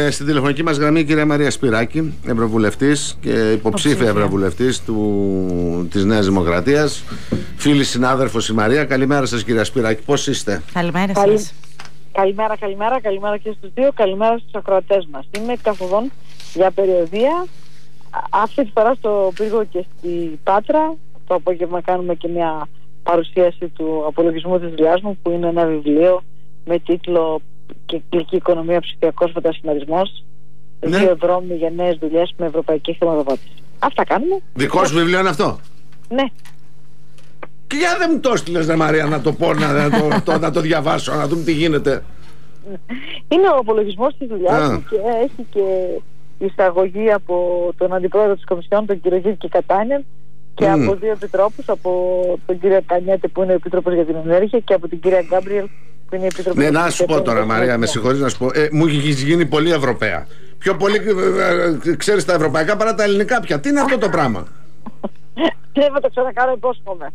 Στην τηλεφωνική μας γραμμή η κυρία Μαρία Σπυράκη, ευρωβουλευτής και υποψήφια ευρωβουλευτής της Νέας Δημοκρατίας. Φίλη συνάδελφος η Μαρία. Καλημέρα σας, κυρία Σπυράκη, πώς είστε? Καλημέρα σας. Καλημέρα και στους δύο. Καλημέρα στους ακροατές μας. Είμαι καθοδόν για περιοδεία. Αυτή τη φορά στο Πύργο και στη Πάτρα. Το απόγευμα κάνουμε και μια παρουσίαση του απολογισμού της δουλειάς μου, που είναι ένα βιβλίο με τίτλο «Κυκλική οικονομία, ψηφιακός μετασχηματισμός». Ναι. 2 δρόμοι για νέες δουλειές με ευρωπαϊκή χρηματοδότηση. Αυτά κάνουμε. Δικό σου βιβλίο είναι αυτό? Ναι. Και για δεν μου το έστειλες, Μαρία, να το πω, να το διαβάσω, να δούμε τι γίνεται. Είναι ο απολογισμός της δουλειάς μου και έχει και εισαγωγή από τον αντιπρόεδρο της Κομισιόν, τον κύριο Γιώργη Κατάνιαν, και από 2 επιτρόπους, από τον κύριο Κανιέτε, που είναι ο Επίτροπος για την Ενέργεια, και από την κυρία Γκάμπριελ, που είναι η Επίτροπος. Ναι, να σου πω τώρα, Μαρία, με συγχωρείς να σου πω, μου έχει γίνει πολύ Ευρωπαία. Πιο πολύ ξέρεις τα ευρωπαϊκά παρά τα ελληνικά πια. Τι είναι αυτό το πράγμα? Δεν θα το ξανακάνω, υπόσχομαι.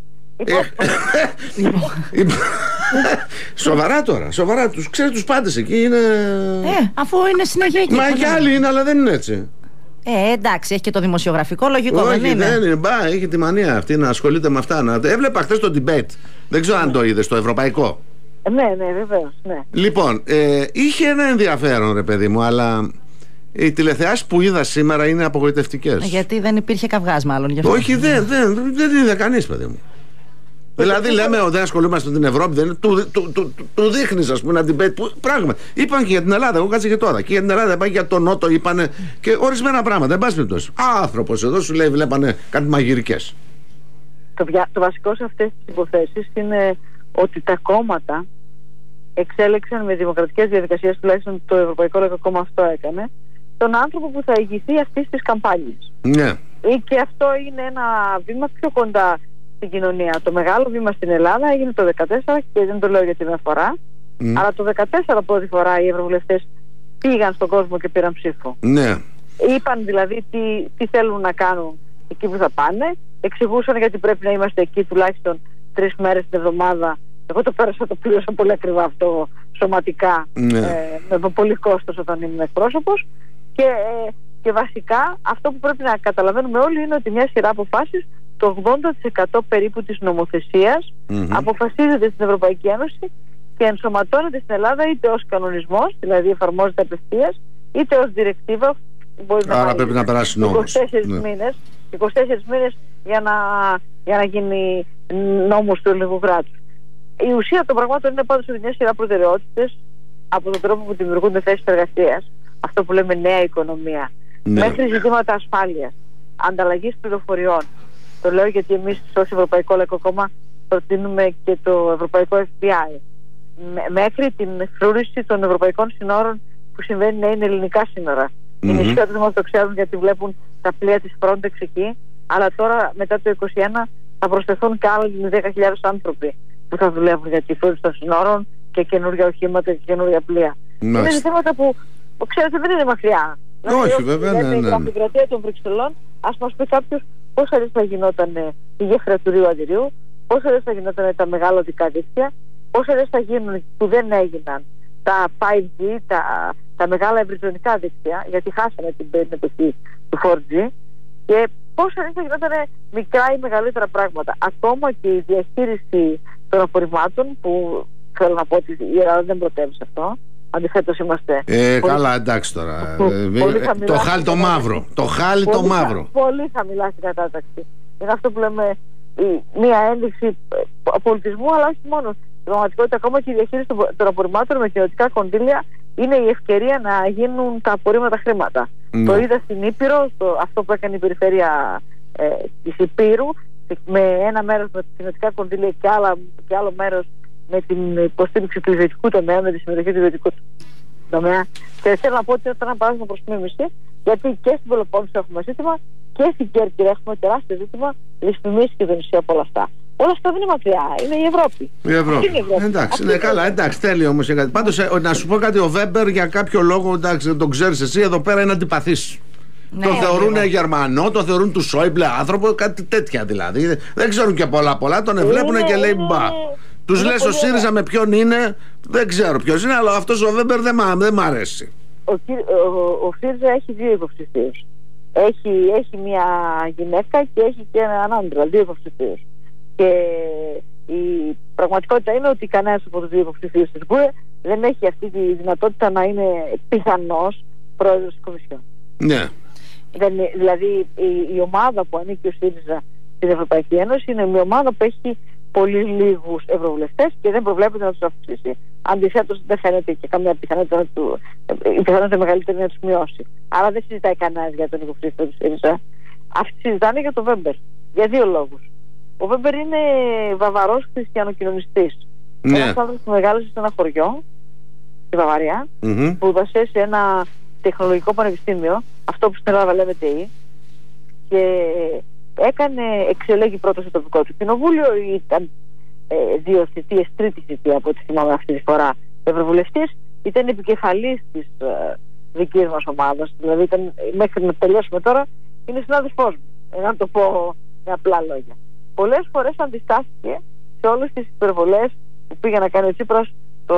Σοβαρά τώρα, σοβαρά. Ξέρεις τους πάντες εκεί είναι. Αφού είναι συνέχεια εκεί. Μα και άλλοι είναι, αλλά δεν είναι έτσι. Εντάξει, έχει και το δημοσιογραφικό, λογικό. Όχι, δεν είναι. Δεν είναι. Έχει τη μανία αυτή να ασχολείται με αυτά. Έβλεπα χθες το debate. Δεν ξέρω αν το είδες, το ευρωπαϊκό. Ναι, βεβαίως. Ναι. Λοιπόν, είχε ένα ενδιαφέρον, ρε παιδί μου, αλλά οι τηλεθεάσεις που είδα σήμερα είναι απογοητευτικές. Γιατί δεν υπήρχε καυγάς, μάλλον γι' αυτό. Όχι, δεν είδε κανείς, παιδί μου. Δηλαδή λέμε δεν ασχολούμαστε με την Ευρώπη, του δείχνεις, ας πούμε, ένα debate που πράγμα. Είπαν και για την Ελλάδα, εγώ κάτσε και τώρα. Και για την Ελλάδα είπαν, για τον Νότο είπαν και ορισμένα πράγματα. Εν πάση περιπτώσει. Άνθρωπος εδώ σου λέει, βλέπανε κάτι μαγειρικές. Το βασικό σε αυτές τις υποθέσεις είναι ότι τα κόμματα εξέλεξαν με δημοκρατικές διαδικασίες, τουλάχιστον το Ευρωπαϊκό Λαϊκό Κόμμα αυτό έκανε, τον άνθρωπο που θα ηγηθεί αυτής της καμπάνιας. Ναι. Και αυτό είναι ένα βήμα πιο κοντά στην κοινωνία. Το μεγάλο βήμα στην Ελλάδα έγινε το 2014 και δεν το λέω για την φορά, αλλά το 2014 πρώτη φορά οι ευρωβουλευτές πήγαν στον κόσμο και πήραν ψήφο. Ναι. Είπαν δηλαδή τι θέλουν να κάνουν εκεί που θα πάνε, εξηγούσαν γιατί πρέπει να είμαστε εκεί τουλάχιστον 3 μέρες την εβδομάδα. Εγώ το πέρασα, το πλήρωσα πολύ ακριβά αυτό σωματικά, με πολύ κόστος όταν ήμουν εκπρόσωπος, και βασικά αυτό που πρέπει να καταλαβαίνουμε όλοι είναι ότι μια σειρά αποφάσεις, το 80% περίπου της νομοθεσίας αποφασίζεται στην Ευρωπαϊκή Ένωση και ενσωματώνεται στην Ελλάδα είτε ως κανονισμός, δηλαδή εφαρμόζεται απευθείας, είτε ως διρεκτίβα. Άρα πρέπει να περάσει νόμος. 24 μήνες για να γίνει νόμος του ελληνικού κράτους. Η ουσία των πραγμάτων είναι πάντως ότι μια σειρά προτεραιότητες, από τον τρόπο που δημιουργούνται θέσεις εργασίας, αυτό που λέμε νέα οικονομία, μέχρι ζητήματα ασφάλειας, ανταλλαγής πληροφοριών. Το λέω γιατί εμείς ως Ευρωπαϊκό Λαϊκό Κόμμα προτείνουμε και το Ευρωπαϊκό FBI, μέχρι την φρούρηση των ευρωπαϊκών συνόρων που συμβαίνει να είναι ελληνικά σύνορα. Οι νησιώτες μας το ξέρουν γιατί βλέπουν τα πλοία της Frontex εκεί, αλλά τώρα μετά το 2021 θα προσθεθούν και άλλοι 10.000 άνθρωποι που θα δουλεύουν για τη φρούρηση των συνόρων και καινούργια οχήματα και καινούργια πλοία. Είναι θέματα που ξέρετε δεν είναι μακριά. Όχι, βέβαια. Η γραφειοκρατία των Βρυξελών, ας μας πει κάποιος πόσα δεν θα γινόταν η γέφυρα του Ρίου Αντιρίου, πόσα δεν θα γινόταν τα μεγάλα οδικά δίκτυα, πόσα δεν θα γίνουν που δεν έγιναν τα 5G, τα μεγάλα ευρυζωνικά δίκτυα, γιατί χάσαμε την εποχή του 4G, και πόσα δεν θα γινόταν μικρά ή μεγαλύτερα πράγματα. Ακόμα και η διαχείριση των απορριμμάτων, που θέλω να πω ότι η Ελλάδα δεν πρωτεύει σε αυτό. Αντιθέτως είμαστε. Καλά, εντάξει τώρα. Το χάλι το μαύρο. Το χάλι το μαύρο. Πολύ χαμηλά στην κατάταξη. Είναι αυτό που λέμε μία ένδειξη πολιτισμού, αλλά όχι μόνο. Στην πραγματικότητα, ακόμα και η διαχείριση των απορριμμάτων με κοινοτικά κονδύλια είναι η ευκαιρία να γίνουν τα απορρίμματα χρήματα. Το είδα στην Ήπειρο, αυτό που έκανε η περιφέρεια της Υπήρου, με ένα μέρος με κοινοτικά κονδύλια και άλλο μέρος με την υποστήριξη του ιδιωτικού τομέα, με τη συμμετοχή του ιδιωτικού τομέα. Και θέλω να πω ότι είναι ένα παράδειγμα προς μίμηση, γιατί και στην Πελοπόννησο έχουμε ζήτημα και στην Κέρκυρα έχουμε τεράστιο ζήτημα λησμιμής και δονησία από όλα αυτά. Όλα αυτά δεν είναι μακριά, είναι η Ευρώπη. Η Ευρώπη. Εντάξει, είναι καλά, εντάξει, τέλειο όμως. Πάντως, να σου πω κάτι, ο Βέμπερ για κάποιο λόγο, εντάξει, δεν τον ξέρεις εσύ, εδώ πέρα είναι αντιπαθής. Τον θεωρούν Γερμανό, τον θεωρούν του Σόιμπλε άνθρωπο, κάτι τέτοια δηλαδή. Δεν ξέρουν και πολλά, τον βλέπουν και λέει μπα. Τους λες ο ΣΥΡΙΖΑ με ποιον είναι, δεν ξέρω ποιος είναι, αλλά αυτός ο Βέμπερ δεν μ' αρέσει. ο ΣΥΡΙΖΑ έχει δύο υποψηφίους. Έχει μια γυναίκα και έχει και έναν άντρα, δύο υποψηφίους. Και η πραγματικότητα είναι ότι κανένας από τους δύο υποψηφίους της ΓΚΟΕ δεν έχει αυτή τη δυνατότητα να είναι πιθανός πρόεδρος της Κομισιόν. Ναι. Δηλαδή η ομάδα που ανήκει ο ΣΥΡΙΖΑ στην Ευρωπαϊκή Ένωση είναι μια ομάδα που έχει πολύ λίγους ευρωβουλευτές και δεν προβλέπεται να τους αυξήσει. Αντιθέτως, δεν φαίνεται και καμία πιθανότητα η πιθανότητα μεγαλύτερη να τους μειώσει. Άρα δεν συζητάει κανένας για τον υποψήφιο του ΣΥΡΙΖΑ. Αυτοί συζητάνε για τον Βέμπερ. Για δύο λόγους. Ο Βέμπερ είναι βαβαρός χριστιανοκοινωνιστής. Ναι. Ένας άνθρωπος που μεγάλωσε σε ένα χωριό, στη Βαβαρία, σπούδασε σε ένα τεχνολογικό πανεπιστήμιο, αυτό που στην Ελλάδα λέμε ΤΕΙ, και εξελέγει πρώτο στο τοπικό του κοινοβούλιο. Ήταν δύο θητείες, τρίτη θητεία από ό,τι θυμάμαι αυτή τη φορά ευρωβουλευτής. Ήταν επικεφαλής της δικής μας ομάδας, δηλαδή μέχρι να τελειώσουμε τώρα είναι συνάδελφός μου, να το πω με απλά λόγια. Πολλές φορές αντιστάθηκε σε όλες τις υπερβολές που πήγε να κάνει ο Τσίπρας. Το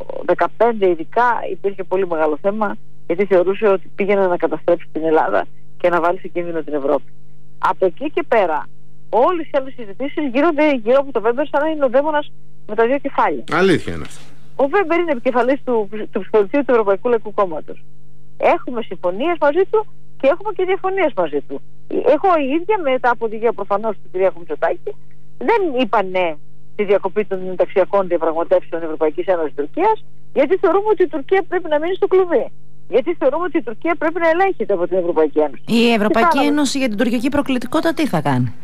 2015 ειδικά υπήρχε πολύ μεγάλο θέμα, γιατί θεωρούσε ότι πήγαινε να καταστρέψει την Ελλάδα και να βάλει σε κίνδυνο την Ευρώπη. Από εκεί και πέρα, όλες οι άλλες συζητήσεις γίνονται γύρω από το Βέμπερ σαν να είναι ο δαίμονας με τα δύο κεφάλια. Αλήθεια είναι αυτό. Ο Βέμπερ είναι επικεφαλής του Ψηφοδελτίου του Ευρωπαϊκού Λαϊκού Κόμματος. Έχουμε συμφωνίες μαζί του και έχουμε και διαφωνίες μαζί του. Εγώ η ίδια, μετά από οδηγία προφανώς του κ. Μητσοτάκη, δεν είπα ναι στη διακοπή των ενταξιακών διαπραγματεύσεων Ευρωπαϊκής Ένωσης Τουρκίας, γιατί θεωρούμε ότι η Τουρκία πρέπει να μείνει στο κλουβί. Γιατί θεωρούμε ότι η Τουρκία πρέπει να ελέγχεται από την Ευρωπαϊκή Ένωση. Η Ευρωπαϊκή Ένωση για την τουρκική προκλητικότητα τι θα κάνει?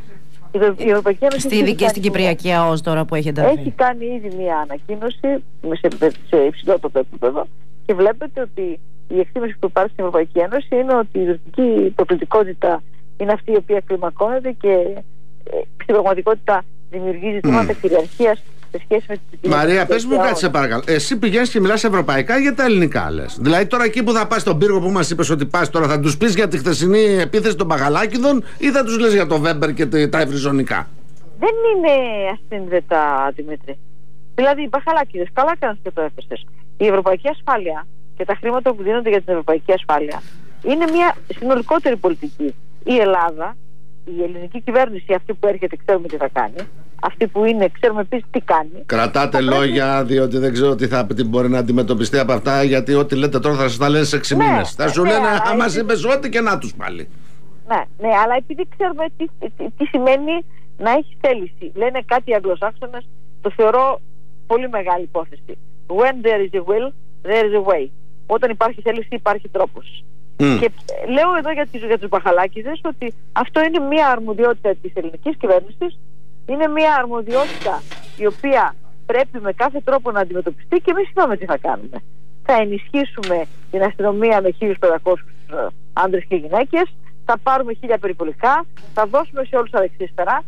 Η Ευρωπαϊκή Ένωση στην Κυπριακή ΑΟΣ τώρα που έχει ενταχθεί. Έχει κάνει ήδη μια ανακοίνωση σε υψηλότερο επίπεδο και βλέπετε ότι η εκτίμηση που υπάρχει στην Ευρωπαϊκή Ένωση είναι ότι η τουρκική προκλητικότητα είναι αυτή η οποία κλιμακώνεται και στην πραγματικότητα δημιουργεί ζητήματα κυριαρχίας σε σχέση με την. Μαρία, πες μου κάτι, σε παρακαλώ. Εσύ πηγαίνεις και μιλάς ευρωπαϊκά για τα ελληνικά, λες? Δηλαδή, τώρα εκεί που θα πας στον πύργο που μας είπες ότι πας τώρα, θα τους πεις για τη χθεσινή επίθεση των Παγαλάκηδων ή θα τους λες για το Βέμπερ και τα ευρυζωνικά? Δεν είναι ασύνδετα, Δημήτρη. Δηλαδή, οι Παγαλάκηδες, καλά κάνεις και το έφεσες. Η ευρωπαϊκή ασφάλεια και τα χρήματα που δίνονται για την ευρωπαϊκή ασφάλεια είναι μια συνολικότερη πολιτική. Η Ελλάδα, η ελληνική κυβέρνηση, αυτή που έρχεται, ξέρουμε τι θα κάνει. Αυτή που είναι, ξέρουμε επίσης τι κάνει. Κρατάτε λόγια, διότι δεν ξέρω τι μπορεί να αντιμετωπιστεί από αυτά, γιατί ό,τι λέτε τώρα θα σας τα λένε σε 6 μήνες. Θα σου λένε, άμα είπες ό,τι και να τους πάλι. Ναι, αλλά επειδή ξέρουμε τι σημαίνει να έχει θέληση. Λένε κάτι οι Αγγλοσάξονες, το θεωρώ πολύ μεγάλη υπόθεση. When there is a will, there is a way. Όταν υπάρχει θέληση, υπάρχει τρόπος. Και λέω εδώ για τους Παχαλάκηδες ότι αυτό είναι μια αρμοδιότητα της ελληνικής κυβέρνησης. Είναι μια αρμοδιότητα η οποία πρέπει με κάθε τρόπο να αντιμετωπιστεί και εμείς είπαμε τι θα κάνουμε. Θα ενισχύσουμε την αστυνομία με 1.500 άντρες και γυναίκες, θα πάρουμε 1.000 περιπολικά, θα δώσουμε σε όλους αεξίστερα,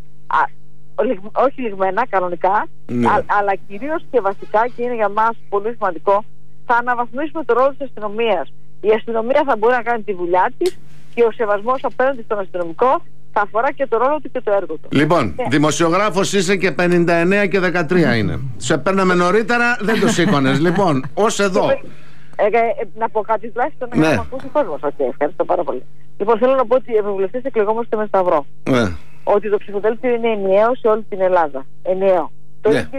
όχι λιγμένα κανονικά, αλλά κυρίως και βασικά, και είναι για μας πολύ σημαντικό, θα αναβαθμίσουμε το ρόλο της αστυνομίας. Η αστυνομία θα μπορεί να κάνει τη δουλειά της και ο σεβασμός απέναντι στον αστυνομικό θα αφορά και το ρόλο του και το έργο του. Λοιπόν, δημοσιογράφος είσαι και 59 και 13 είναι. Σε παίρναμε νωρίτερα, δεν το σήκωνες. Λοιπόν, ως εδώ. Να πω κάτι τουλάχιστον να με ακούσει ο κόσμος. Ευχαριστώ πάρα πολύ. Λοιπόν, θέλω να πω ότι οι ευρωβουλευτές εκλεγόμαστε με σταυρό. Ότι το ψηφοδέλτιο είναι ενιαίο σε όλη την Ελλάδα. Ενιαίο. Το ίδιο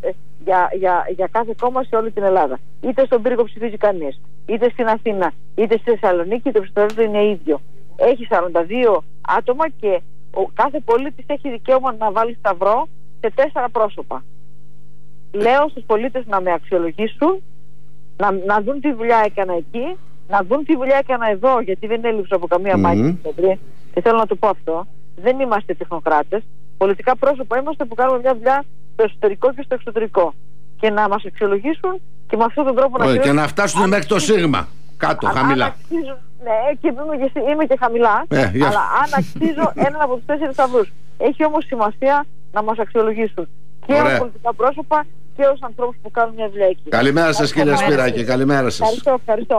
για κάθε κόμμα σε όλη την Ελλάδα. Είτε στον πύργο ψηφίζει κανείς, είτε στην Αθήνα, είτε στη Θεσσαλονίκη, το ψηφοδέλτιο είναι ίδιο. Έχει 42 άτομα και ο κάθε πολίτης έχει δικαίωμα να βάλει σταυρό σε 4 πρόσωπα. Λέω στους πολίτες να με αξιολογήσουν, να δουν τι δουλειά έκανα εκεί, να δουν τι δουλειά έκανα εδώ, γιατί δεν έλειψα από καμία μάχη. Και θέλω να το πω αυτό. Δεν είμαστε τεχνοκράτες. Πολιτικά πρόσωπα είμαστε που κάνουμε μια δουλειά στο εσωτερικό και στο εξωτερικό. Και να μας αξιολογήσουν και με αυτόν τον τρόπο και να φτάσουν μέχρι το σίγμα. Κάτω, χαμηλά. Ναι, και είμαι και χαμηλά. Αλλά αν αξίζω έναν από τους 4 σταυρούς. Έχει όμως σημασία να μας αξιολογήσουν και ως πολιτικά πρόσωπα και ως ανθρώπους που κάνουν μια δουλειά εκεί. Καλημέρα σας, κύριε Σπυράκη. Καλημέρα σας. Ευχαριστώ.